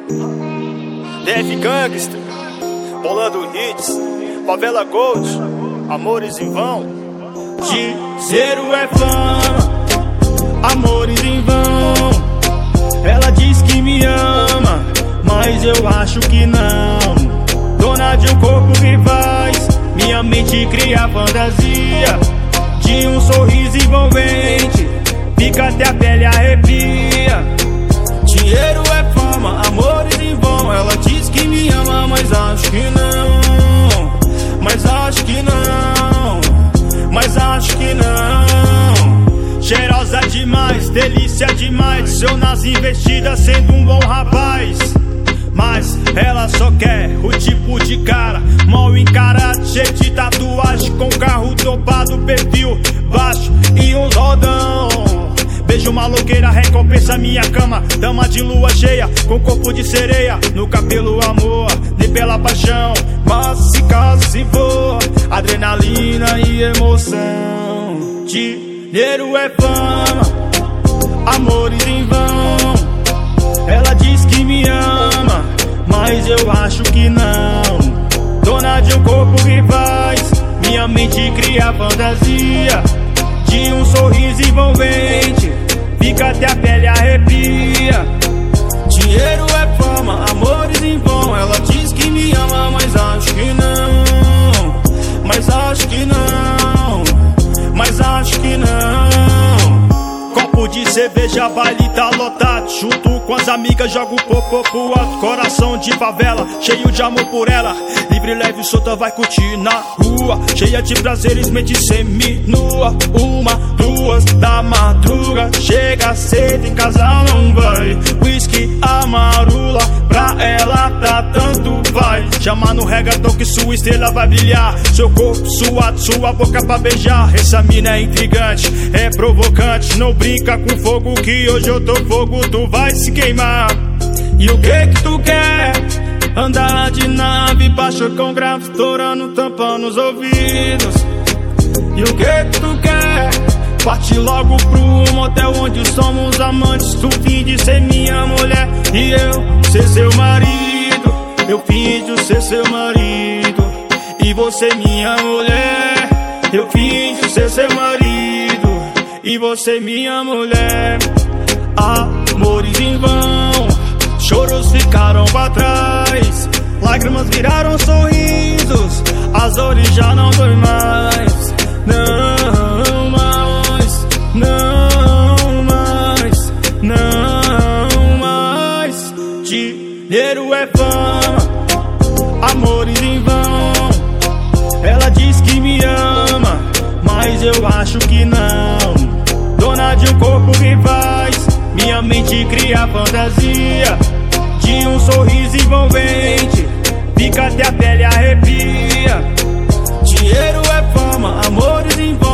DF Gangster, bolando hits, Favela Gold, amores em vão. Dinheiro é fama, amores em vão. Ela diz que me ama, mas eu acho que não. Dona de um corpo vivaz, minha mente cria fantasia de um sorriso envolvente, fica até a pele arrepia. Dinheiro é fama, amores em vão. Ela diz que me ama, mas acho que não. Mas acho que não. Mas acho que não. Cheirosa demais, delícia demais, seu nas investidas sendo um bom rapaz. Mas ela só quer o tipo de cara mal encarado, cheio de tatuagem, com carro topado, perfil baixo e um rodão. Beijo maloqueira, recompensa minha cama, dama de lua cheia, com corpo de sereia, no cabelo amor, nem pela paixão, mas se caso se for, adrenalina e emoção. Dinheiro é fama, amores em vão. Ela diz que me ama, mas eu acho que não. Dona de um corpo vivaz, minha mente cria fantasia de um sorriso envolvente, fica até a pele arrepia. Dinheiro é fama, amores em vão. Ela diz que me ama, mas acho que não. Mas acho que não. Mas acho que não. Copo de cerveja, baile tá lotado, junto com as amigas jogo o popô pro alto. Coração de favela, cheio de amor por ela, livre, leve e solta, vai curtir na rua, cheia de prazeres, mente semi-nua. 1, 2 da madruga, chega cedo em casa não vai. Whisky, amarula, pra ela tá tanto faz. Chama no reggaeton que sua estrela vai brilhar, seu corpo suado, sua boca pra beijar. Essa mina é intrigante, é provocante, não brinca com fogo que hoje eu tô fogo, tu vai se queimar. E o que tu quer? Andar de nave, baixo com grave, estourando, tampando os ouvidos. E o que tu quer? Parte logo pro motel onde somos amantes. Tu finge ser minha mulher e eu ser seu marido. Eu finjo ser seu marido e você minha mulher. Eu finjo ser seu marido e você minha mulher. Amores em vão, choros ficaram pra trás, lágrimas viraram sorrisos, as dores já não doem mais. Não mais, não mais, não mais. Dinheiro é fama, amores em vão. Ela diz que me ama, mas eu acho que não. Dona de um corpo vivaz, minha mente cria fantasia de um sorriso envolvente, fica até a pele arrepia. Dinheiro é fama, amores em vão.